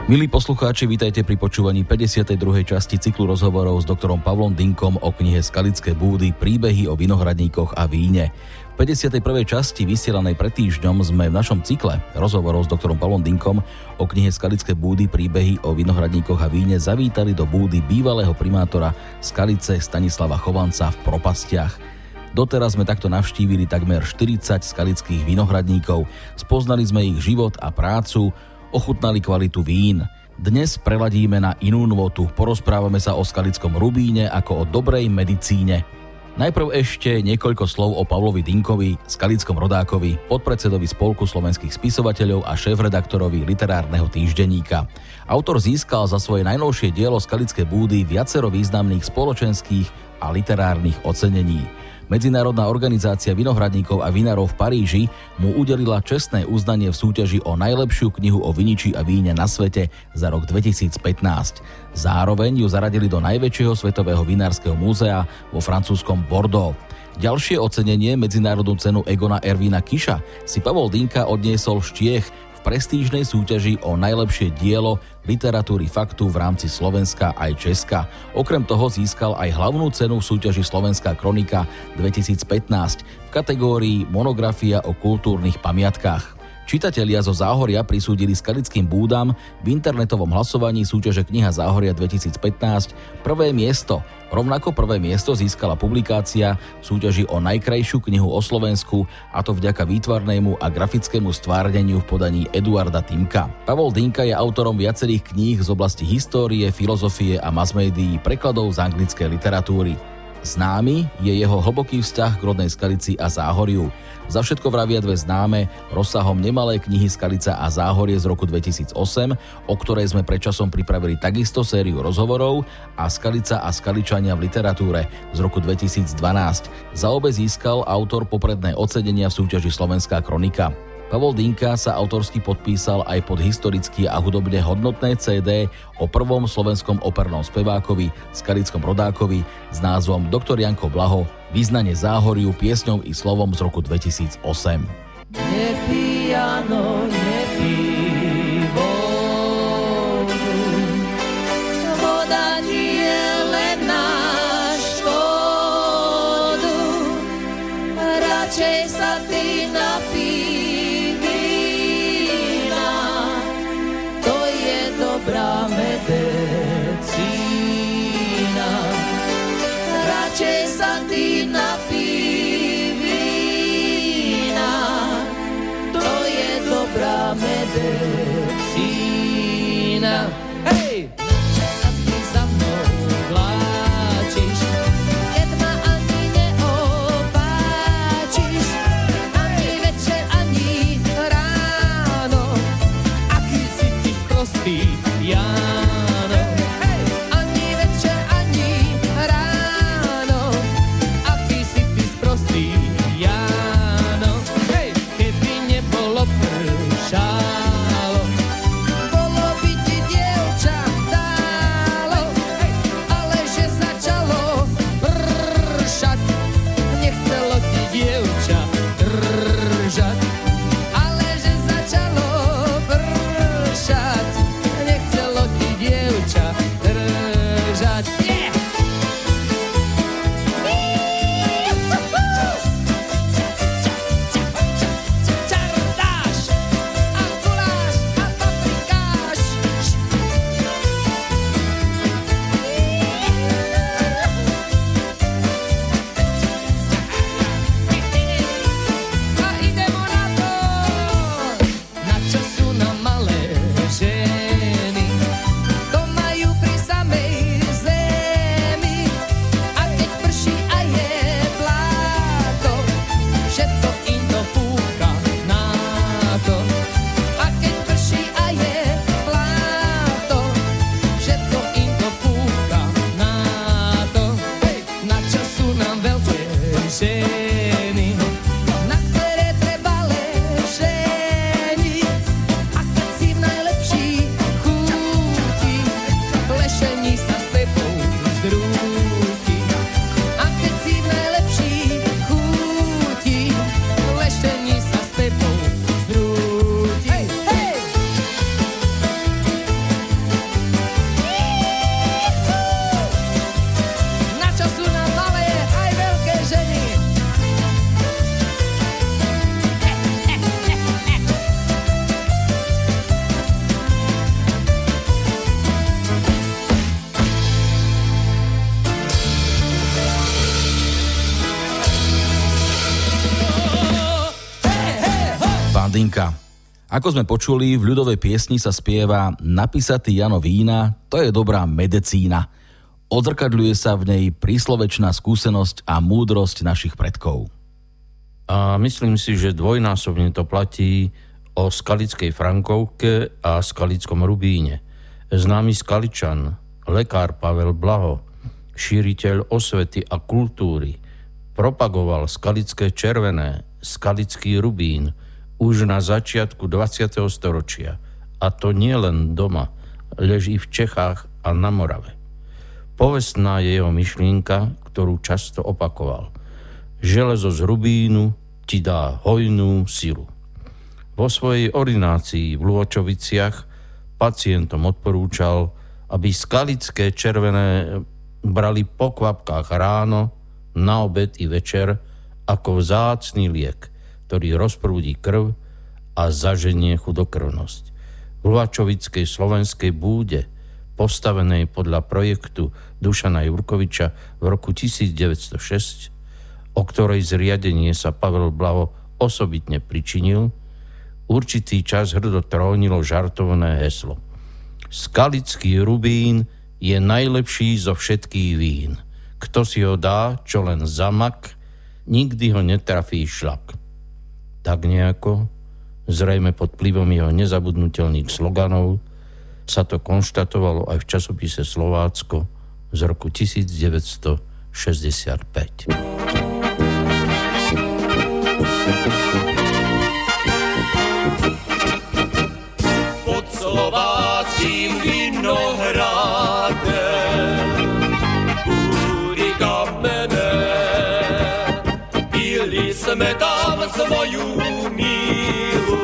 Milí poslucháči, vítajte pri počúvaní 52. časti cyklu rozhovorov s doktorom Pavlom Dynkom o knihe Skalické búdy, príbehy o vinohradníkoch a víne. V 51. časti vysielanej pred týždňom sme v našom cykle rozhovorov s doktorom Pavlom Dynkom o knihe Skalické búdy, príbehy o vinohradníkoch a víne zavítali do búdy bývalého primátora Skalice Stanislava Chovanca v Propastiach. Doteraz sme takto navštívili takmer 40 skalických vinohradníkov, spoznali sme ich život a prácu, ochutnali kvalitu vín. Dnes preladíme na inú nôtu, porozprávame sa o skalickom rubíne ako o dobrej medicíne. Najprv ešte niekoľko slov o Pavlovi Dynkovi, skalickom rodákovi, podpredsedovi Spolku slovenských spisovateľov a šéfredaktorovi literárneho týždenníka. Autor získal za svoje najnovšie dielo Skalické búdy viacero významných spoločenských a literárnych ocenení. Medzinárodná organizácia vinohradníkov a vinárov v Paríži mu udelila čestné uznanie v súťaži o najlepšiu knihu o viniči a víne na svete za rok 2015. Zároveň ju zaradili do najväčšieho svetového vinárskeho múzea vo francúzskom Bordeaux. Ďalšie ocenenie, medzinárodnú cenu Egona Ervína Kiša, si Pavol Dynka odniesol z Čiech v prestížnej súťaži o najlepšie dielo literatúry faktu v rámci Slovenska aj Česka. Okrem toho získal aj hlavnú cenu v súťaži Slovenská kronika 2015 v kategórii Monografia o kultúrnych pamiatkách. Čitatelia zo Záhoria prisúdili skalickým búdam v internetovom hlasovaní súťaže Kniha Záhoria 2015 prvé miesto. Rovnako prvé miesto získala publikácia v súťaži o najkrajšiu knihu o Slovensku, a to vďaka výtvarnému a grafickému stvárneniu v podaní Eduarda Timka. Pavol Dynka je autorom viacerých kníh z oblasti histórie, filozofie a masmédií, prekladov z anglickej literatúry. Známy je jeho hlboký vzťah k rodnej Skalici a Záhoriu. Za všetko vravia dve známe rozsahom nemalé knihy Skalica a Záhorie z roku 2008, o ktorej sme predčasom pripravili takisto sériu rozhovorov, a Skalica a Skaličania v literatúre z roku 2012. Za obe získal autor popredné ocenenia v súťaži Slovenská kronika. Pavol Dynka sa autorsky podpísal aj pod historicky a hudobne hodnotné CD o prvom slovenskom opernom spevákovi, skalickom rodákovi s názvom Doktor Janko Blaho, Vyznanie Záhoriu piesňou i slovom z roku 2008. Nepijano, nepí vodu, voda nie je len na škodu, radšej sa ty napí. Dobrá medicína, radšej sa ty napí vína, to je dobrá medicína. Hej! Že sa ty za mnou vláčiš, keď ma ani neopáčiš, ani večer, ani ráno, aký si ty sprostý Jáno. Hej! Ani večer, ani ráno, aký si ty sprostý Jáno. Hej! Keby nebolo pršalo, bolo by ti dievča dálo. Hej! Ale že začalo pršať, nechcelo ti dievča držať. Ale že začalo pršať, nechcelo ti dievča Dinka. Ako sme počuli, v ľudovej piesni sa spieva napísatý Jano vína, to je dobrá medicína. Odzrkadľuje sa v nej príslovečná skúsenosť a múdrosť našich predkov. A myslím si, že dvojnásobne to platí o skalickej Frankovke a skalickom Rubíne. Známy Skaličan, lekár Pavel Blaho, šíriteľ osvety a kultúry, propagoval skalické červené, skalický Rubín už na začiatku 20. storočia. A to nie len doma, leží v Čechách a na Morave. Povestná je jeho myšlienka, ktorú často opakoval. Železo z Rubínu ti dá hojnú silu. Vo svojej ordinácii v Luhočoviciach pacientom odporúčal, aby skalické červené brali po kvapkách ráno, na obed i večer ako vzácny liek, ktorý rozprúdi krv a zaženie chudokrvnosť. V Luhačovickej slovenskej búde, postavenej podľa projektu Dušana Jurkoviča v roku 1906, o ktorej zriadenie sa Pavel Blaho osobitne pričinil, určitý čas hrdo trónilo žartovné heslo. Skalický Rubín je najlepší zo všetkých vín. Kto si ho dá, čo len zamak, nikdy ho netrafí šlak. Tak nejako, zrejme pod vplyvom jeho nezabudnutelných sloganov, sa to konštatovalo aj v časopise Slovácko z roku 1965. Pod slováckým vinohradem búry kamenné, pili sme tam svoju mílu,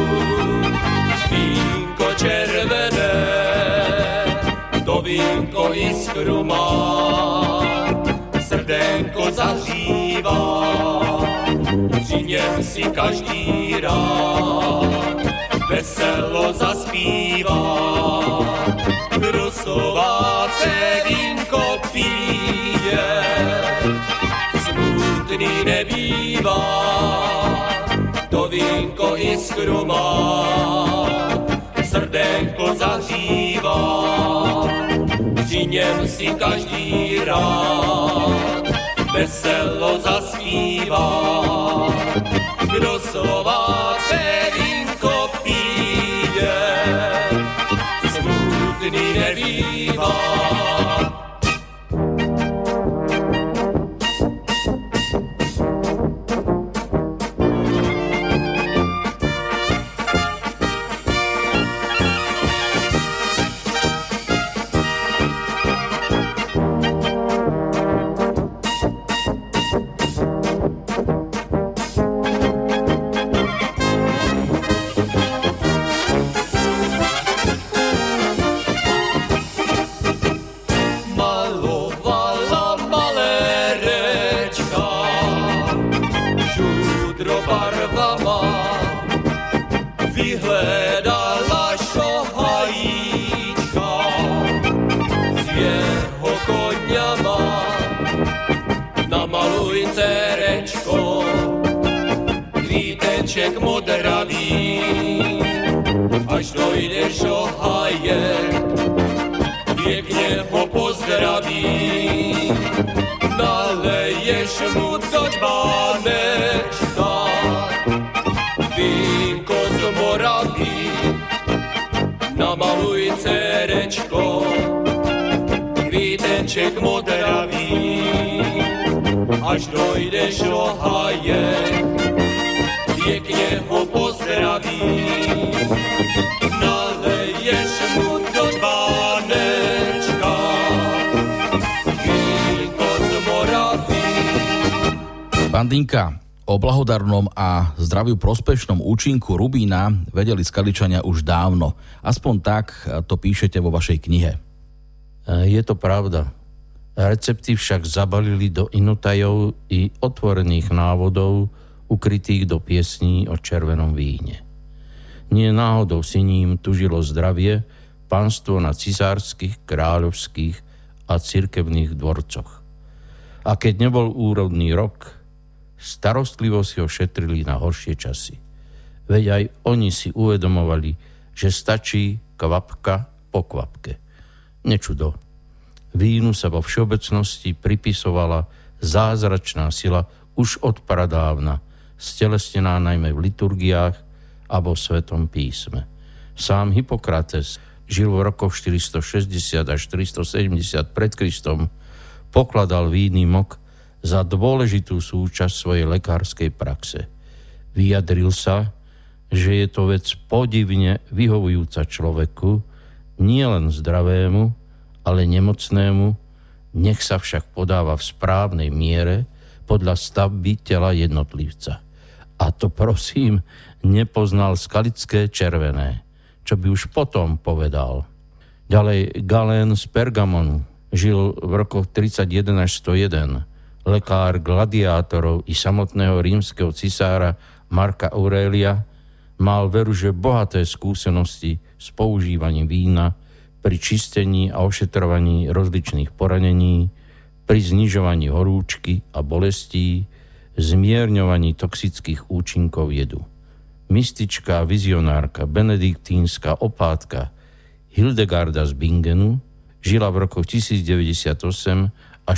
vínko červené, to vínko iskru má, srdenko zahřívá, při něm si každý rád veselo zaspívá. Kdo slovácké vínko pije, smutný nebývá, to vínko iskru má, srdenko zahřívá, při něm si každý rád veselo zaspívá. Kdo slovácké vínko pije, smutný nebývá. Vyhledala šohajíčka s jeho koňama, namaluj cerečko, kvíteček modravý, až dojdeš o hajek, pěkně ho pozdraví, naleješ mu do čbánečka, vínko z Moravy, namaluj cerečko, kvíteček modravý, až dojdeš o hajek, pěkně ho pozdraví, naleješ mu do čbánečka, vínko z Moravy. Pán Dinka, o blahodarnom a zdraviu prospešnom účinku Rubína vedeli Skaličania už dávno. Aspoň tak to píšete vo vašej knihe. Je to pravda. Recepty však zabalili do inotajov i otvorených návodov, ukrytých do piesní o červenom víne. Nie náhodou si ním tužilo zdravie pánstvo na cisárskych, kráľovských a cirkevných dvorcoch. A keď nebol úrodný rok, starostlivo si ho šetrili na horšie časy. Veď aj oni si uvedomovali, že stačí kvapka po kvapke. Nečudo. Vínu sa vo všeobecnosti pripisovala zázračná sila už od pradávna, stelesnená najmä v liturgiách a vo Svetom písme. Sám Hippokrates žil v rokoch 460 až 370 pred Kristom, pokladal vínny mok za dôležitú súčasť svojej lekárskej praxe. Vyjadril sa, že je to vec podivne vyhovujúca človeku, nielen zdravému, ale nemocnému, nech sa však podáva v správnej miere podľa stavby tela jednotlivca. A to prosím nepoznal skalické červené, čo by už potom povedal. Ďalej Galén z Pergamonu žil v rokoch 31 až 101, lekár gladiátorov i samotného rímskeho cisára Marka Aurelia, mal veru, že bohaté skúsenosti s používaním vína pri čistení a ošetrovaní rozličných poranení, pri znižovaní horúčky a bolestí, zmierňovaní toxických účinkov jedu. Mystička a vizionárka benediktínska opátka Hildegarda z Bingenu žila v rokoch 1098 až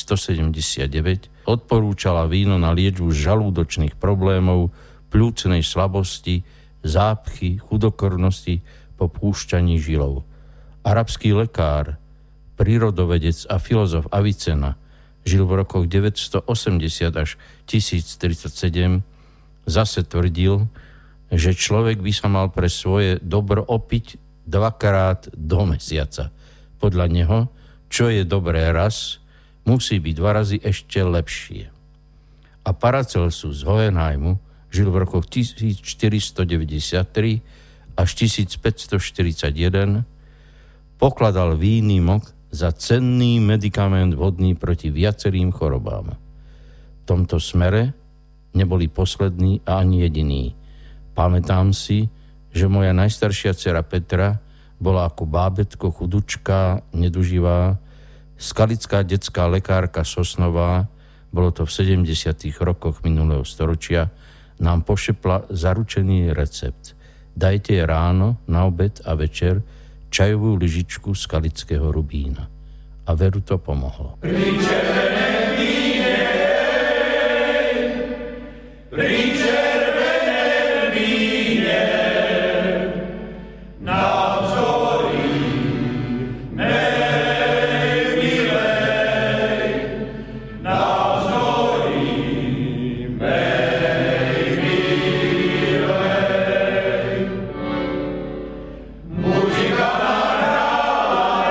1179, odporúčala víno na liečbu žalúdočných problémov, pľúcnej slabosti, zápchy, chudokrvnosti po púšťaní žilov. Arabský lekár, prírodovedec a filozof Avicena žil v rokoch 980 až 1037, zase tvrdil, že človek by sa mal pre svoje dobro opiť 2-krát do mesiaca. Podľa neho, čo je dobré raz, musí byť 2 razy ešte lepšie. A Paracelsus z Hohenheimu žil v rokoch 1493 až 1541, pokladal vínny mok za cenný medikament vodný proti viacerým chorobám. V tomto smere neboli poslední a ani jediní. Pamätám si, že moja najstaršia dcera Petra bola ako bábätko chudučká, neduživá, skalická detská lekárka Sosnová, bolo to v 70. rokoch minulého storočia, nám pošepla zaručený recept. Dajte ráno, na obed a večer čajovú lyžičku skalického rubína. A veru to pomohlo. Pri červeném víne, pri červeném víne, navzory mej milej, navzory mej milej. Muzika nám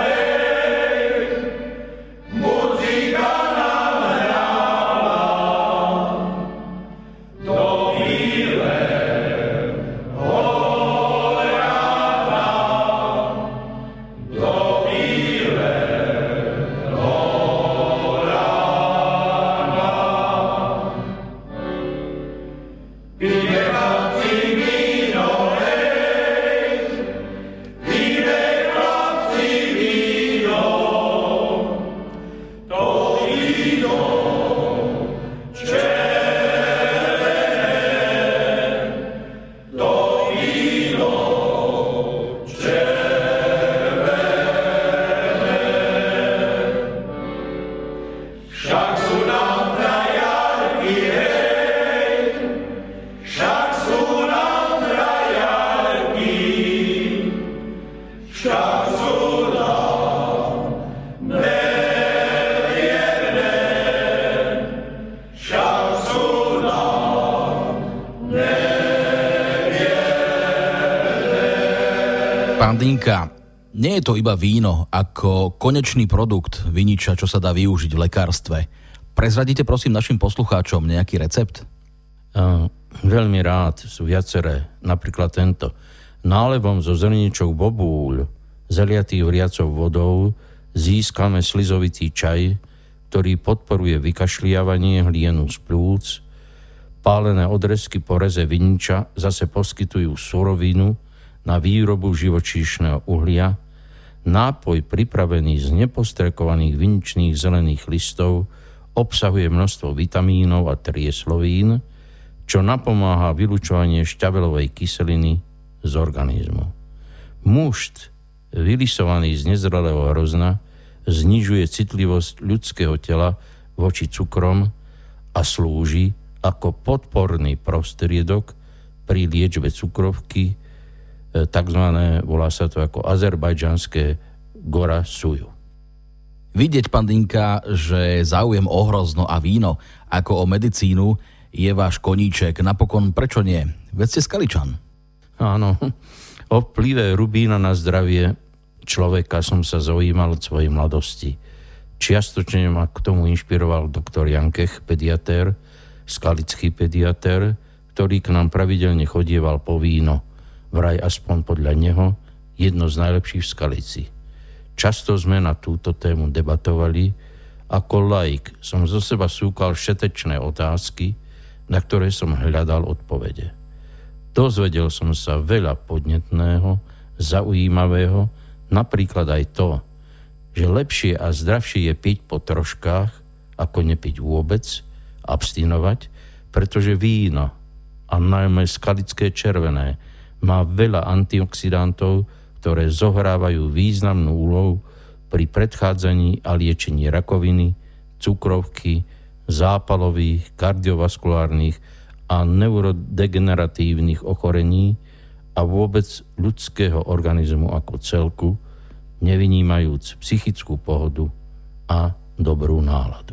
Pán Dinka, nie je to iba víno ako konečný produkt viniča, čo sa dá využiť v lekárstve. Prezradíte prosím našim poslucháčom nejaký recept? Veľmi rád, sú viaceré. Napríklad tento. Nálevom zo zrničok bobúľ, zaliatých vriacou vodou, získame slizovitý čaj, ktorý podporuje vykašliavanie hlienu z plúc. Pálené odrezky po reze viniča zase poskytujú surovinu na výrobu živočíšneho uhlia. Nápoj pripravený z nepostrekovaných viničných zelených listov obsahuje množstvo vitamínov a trieslovín, čo napomáha vylučovanie šťabelovej kyseliny z organizmu. Mušt, vylisovaný z nezrelého hrozna, znižuje citlivosť ľudského tela voči cukrom a slúži ako podporný prostriedok pri liečbe cukrovky, takzvané, volá sa to ako azerbajdžanské gora suju. Vidieť, pán Dinka, že záujem o hrozno a víno ako o medicínu je váš koníček. Napokon prečo nie? Veď ste Skaličan. Áno, o vplyve rubína na zdravie človeka som sa zaujímal od svojej mladosti. Čiastočne ma k tomu inšpiroval doktor Jankech, pediatér, skalický pediatér, ktorý k nám pravidelne chodieval po víno. Vraj aspoň podľa neho jedno z najlepších v Skalici. Často sme na túto tému debatovali. Ako laik som zo seba súkal všetečné otázky, na ktoré som hľadal odpovede. Dozvedel som sa veľa podnetného, zaujímavého, napríklad aj to, že lepšie a zdravšie je piť po troškách, ako nepiť vôbec, abstinovať, pretože víno, a najmä skalické červené, má veľa antioxidantov, ktoré zohrávajú významnú úlohu pri predchádzaní a liečení rakoviny, cukrovky, zápalových, kardiovaskulárnych a neurodegeneratívnych ochorení a vôbec ľudského organizmu ako celku, nevynímajúc psychickú pohodu a dobrú náladu.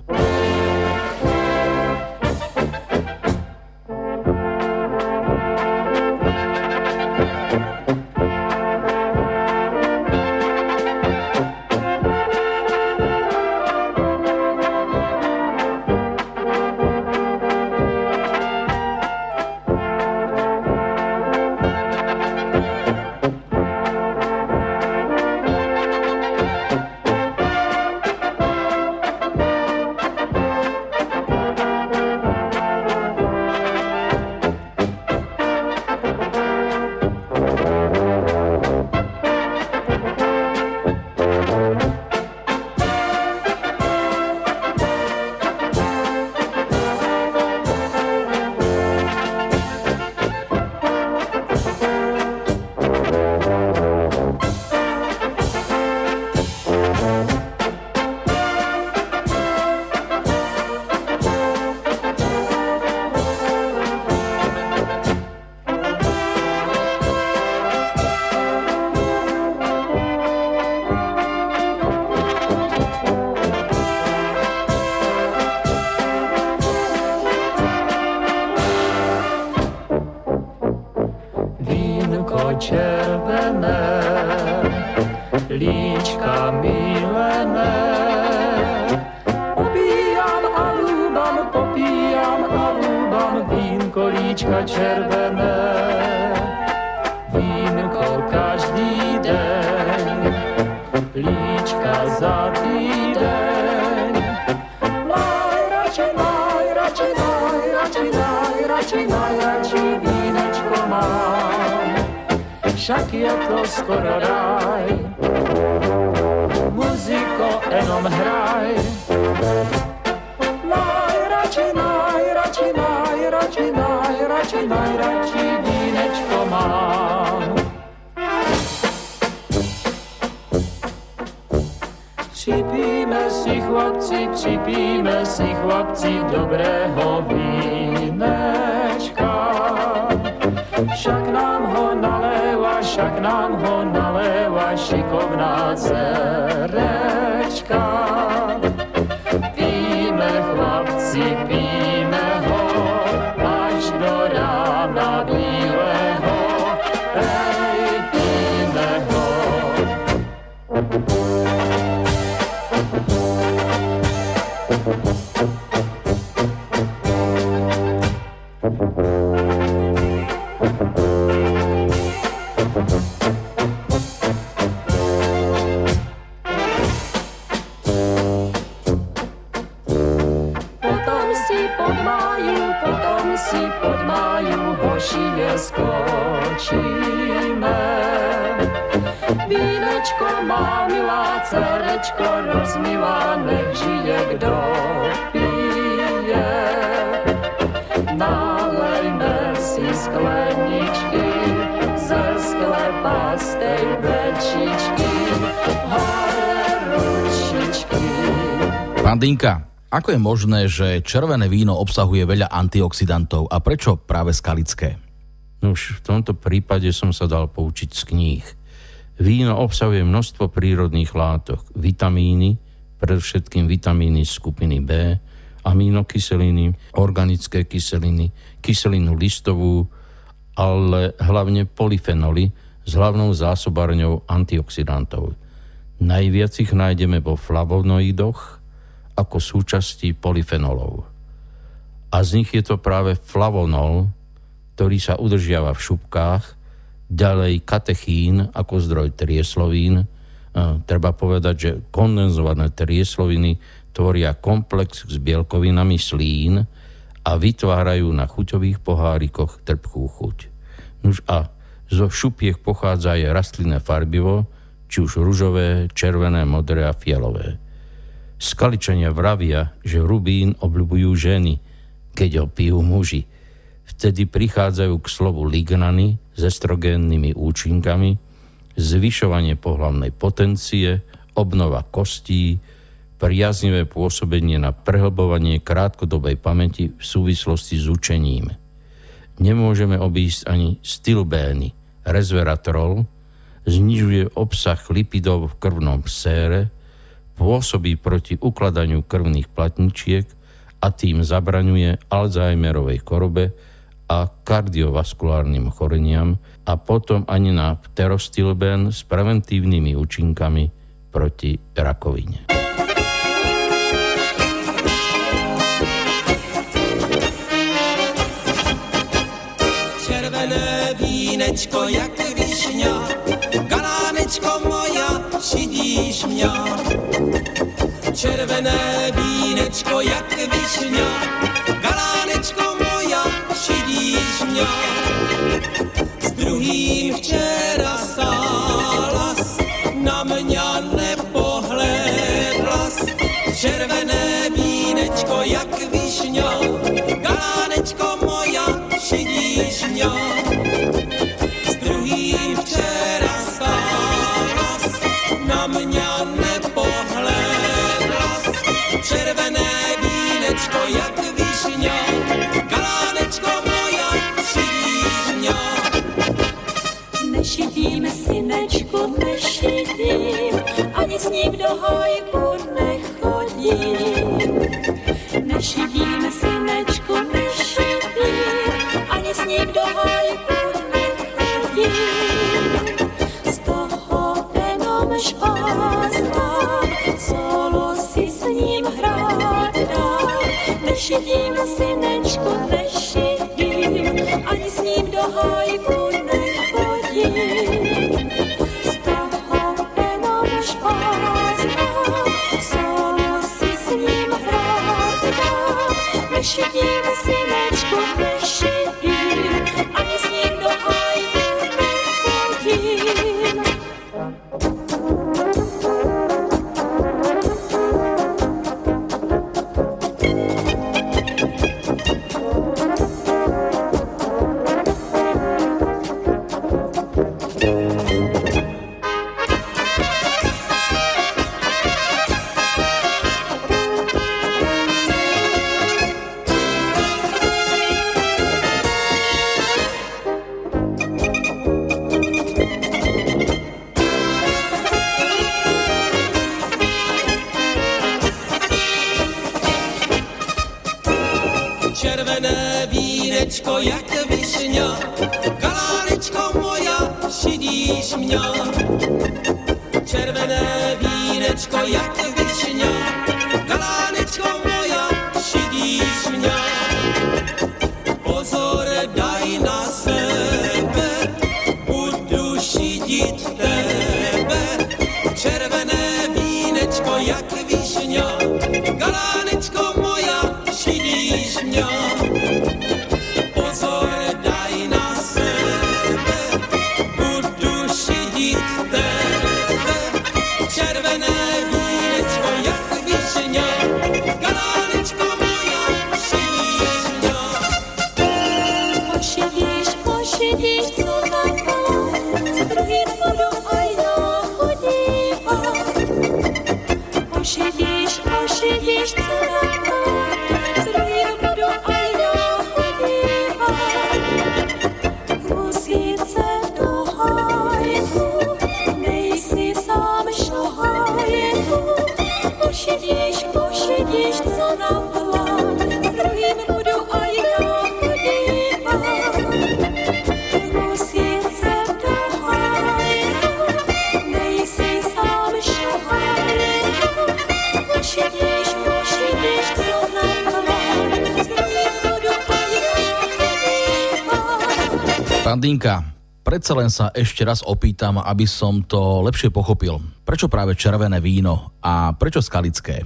Červené, líčka milené, popíjam a lúbam, vínko líčka červené, vínko každý deň, líčka za týdeň. Najradšej vínečko mám, však je to skoro raj. Muziko, enom hraj. Najradšej vínečko mám. Připíme si chlapci dobrého vínečka. Však nám ho naléva šikovná dcerečka. Píme chlapci, píme ho, až do rána bílého. Hej, píme ho. Potom si pod máju hošie skočíme. Vínečko má milá dcerečko, rozmilá, nech žije, kdo pije. Nalej skleničky, ze sklepastej pečičky, hore ručičky. Pán Dinka, ako je možné, že červené víno obsahuje veľa antioxidantov a prečo práve skalické? No už v tomto prípade som sa dal poučiť z kníh. Víno obsahuje množstvo prírodných látok, vitamíny, predovšetkým vitamíny skupiny B, aminokyseliny, organické kyseliny, kyselinu listovú, ale hlavne polyfenoly s hlavnou zásobárňou antioxidantov. Najviac ich nájdeme vo flavonoidoch ako súčasti polyfenolov. A z nich je to práve flavonol, ktorý sa udržiava v šupkách, ďalej katechín ako zdroj trieslovín. Treba povedať, že kondenzované triesloviny tvoria komplex s bielkovinami slín a vytvárajú na chuťových pohárikoch trpkú chuť. Nuž a zo šupiek pochádza aj rastlinné farbivo, či už ružové, červené, modré a fialové. Skaličania vravia, že rubín obľubujú ženy, keď ho pijú muži. Vtedy prichádzajú k slovu lignany s estrogénnymi účinkami, zvyšovanie pohlavnej potencie, obnova kostí, priaznivé pôsobenie na prehlbovanie krátkodobej pamäti v súvislosti s učením. Nemôžeme obísť ani stilbény. Resveratrol znižuje obsah lipidov v krvnom sére, pôsobí proti ukladaniu krvných platničiek a tým zabraňuje Alzheimerovej chorobe a kardiovaskulárnym choreniam a potom ani na pterostilbén s preventívnymi účinkami proti rakovine. Červené vínečko jak višňa, galánečko moja, šidíš mňa. Červené vínečko jak višňa, galánečko moja, šidíš mňa. S druhým včera stálas, na mňa nepohlédlas. Červené vínečko jak višňa, galánečko moja, šidíš mňa. S druhým včera stálas, na mňa nepohlédlas. Červené vínečko jak višňa, galánečko moja, šidíš mňa. Nešidím, synečku, nešidím, ani s ním do hojku nechodím. Nešidím, synečku, nešidím, ani s ním do hojku nechodím. Z toho jenom špás mám, solo si s ním hrát dám. Nešidím, synečku, nešidím, ani s ním do hojku nechodím. Z toho jenom špás mám, solo si s ním hrát dám. Nešidím, synečku, nešidím, ani s ním do hojku nechodím. Červené vínečko jak višňa, galánečko moja, šidíš mňa. Červené vínečko jak višňa, galánečko moja, šidíš mňa. Pozor, daj na sebe, budu šidit tebe. Červené vínečko jak višňa, galánečko moja, šidíš mňa. Pozor, daj na sebe, budu šidit tebe. Červené vínečko jak višňa, galánečko moja, šidíš mňa. Pošidíš ošidíš, co nám hlad, s druhým budu aj ja chodívat. Musí se do hajku, nejsi sám šahajku, ošidíš, co nám hlad, s druhým budu aj ja chodívat. Musí se do hajku, nejsi sám šahajku, ošidíš, co nám hlad, s druhým budu aj ja chodívat. Pán Dinka, predsa len sa ešte raz opýtam, aby som to lepšie pochopil. Prečo práve červené víno a prečo skalické?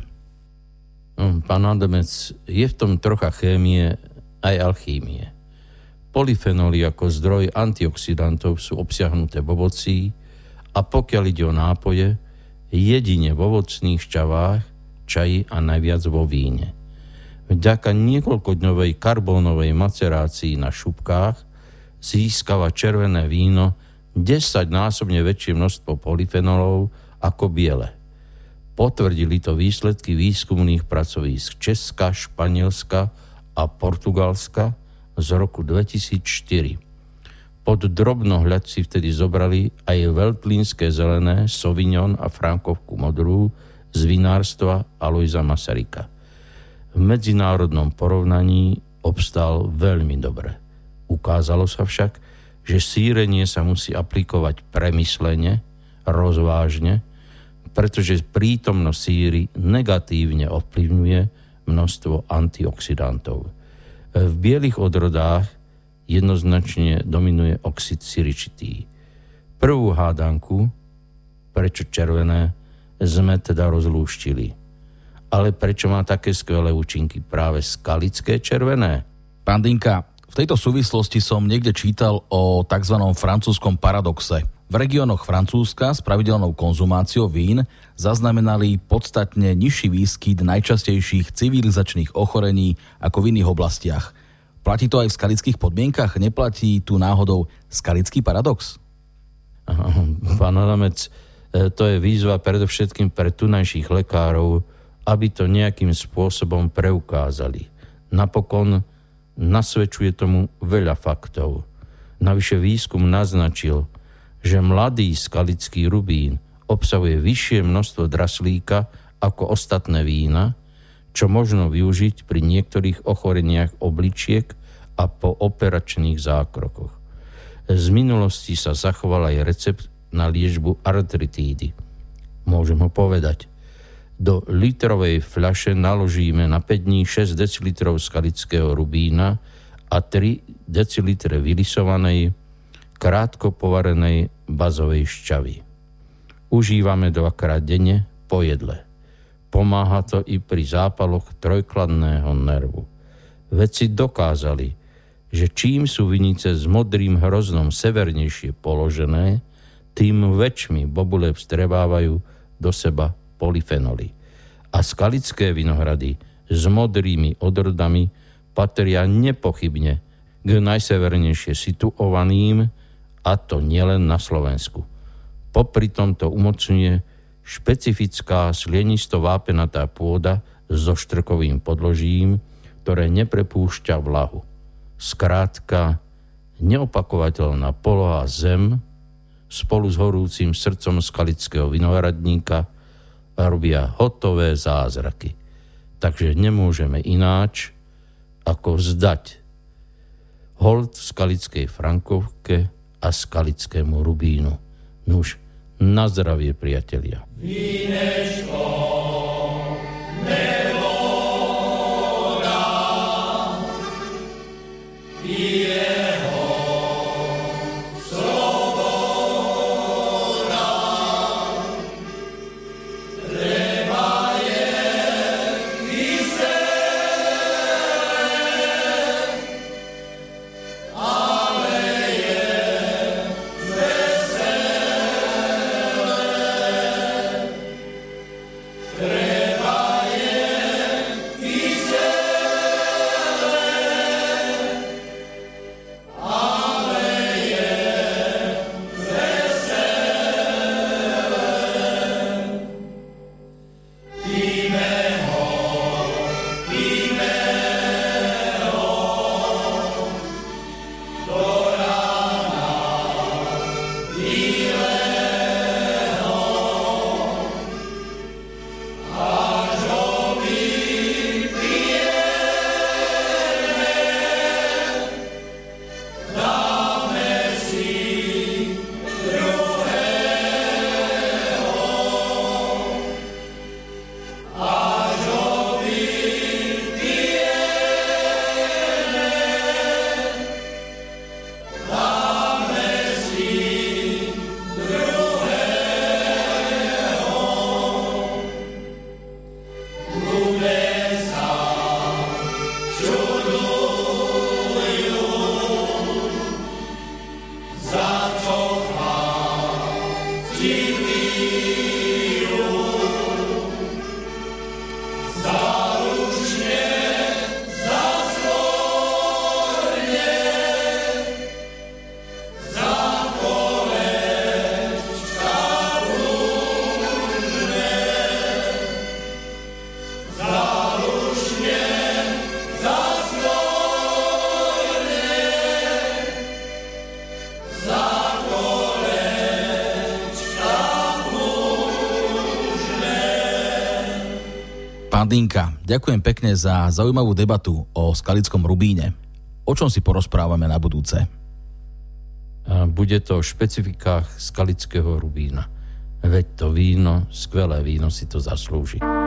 Pán Adamec, je v tom trocha chémie aj alchímie. Polyfenoly ako zdroj antioxidantov sú obsiahnuté v ovocí a pokiaľ ide o nápoje, jedine v ovocných šťavách, čaji a najviac vo víne. Vďaka niekoľkodňovej karbónovej macerácii na šupkách získava červené víno 10-násobne väčšie množstvo polyfenolov ako biele. Potvrdili to výsledky výskumných pracovísk Česka, Španielska a Portugalska z roku 2004. Pod drobnohľad si vtedy zobrali aj veltlínske zelené, Sauvignon a Frankovku modrú z vinárstva Alojza Masaryka. V medzinárodnom porovnaní obstál veľmi dobre. Ukázalo sa však, že sírenie sa musí aplikovať premyslene, rozvážne, pretože prítomnosť síry negatívne ovplyvňuje množstvo antioxidantov. V bielých odrodách jednoznačne dominuje oxid siričitý. Prvú hádanku, prečo červené, sme teda rozlúštili. Ale prečo má také skvelé účinky práve skalické červené? Pán Dinka, v tejto súvislosti som niekde čítal o tzv. Francúzskom paradoxe. V regiónoch Francúzska s pravidelnou konzumáciou vín zaznamenali podstatne nižší výskyt najčastejších civilizačných ochorení ako v iných oblastiach. Platí to aj v skalických podmienkach? Neplatí tu náhodou skalický paradox? Pán Adamec, to je výzva predovšetkým pre tunajších lekárov, aby to nejakým spôsobom preukázali. Napokon nasvedčuje tomu veľa faktov. Navyše výskum naznačil, že mladý skalický rubín obsahuje vyššie množstvo draslíka ako ostatné vína, čo možno využiť pri niektorých ochoreniach obličiek a po operačných zákrokoch. Z minulosti sa zachoval aj recept na liečbu artritídy. Môžem ho povedať. Do litrovej fľaše naložíme na 5 dní 6 decilitrov skalického rubína a 3 decilitre vylisovanej, krátko povarenej bazovej šťavy. Užívame 2-krát denne po jedle. Pomáha to i pri zápaloch trojkladného nervu. Vedci dokázali, že čím sú vinice s modrým hroznom severnejšie položené, tým väčšmi bobule vstrebávajú do seba polyfenoly. A skalické vinohrady s modrými odrodami patria nepochybne k najsevernejšie situovaným, a to nielen na Slovensku. Popri tomto umocňuje špecifická slienisto-vápenatá pôda so štrkovým podložím, ktoré neprepúšťa vlahu. Skrátka, neopakovateľná poloha zem spolu s horúcim srdcom skalického vinohradníka robia hotové zázraky. Takže nemôžeme ináč ako vzdať hold skalickej Frankovke a skalickému rubínu. Nuž, na zdravie, priatelia. Vínečko, nebo dám, jeho sloboda. Treba je kyselé, ale je veselé. Pán Dinka, ďakujem pekne za zaujímavú debatu o skalickom rubíne. O čom si porozprávame na budúce? Bude to o špecifikách skalického rubína. Veď to víno, skvelé víno si to zaslúži.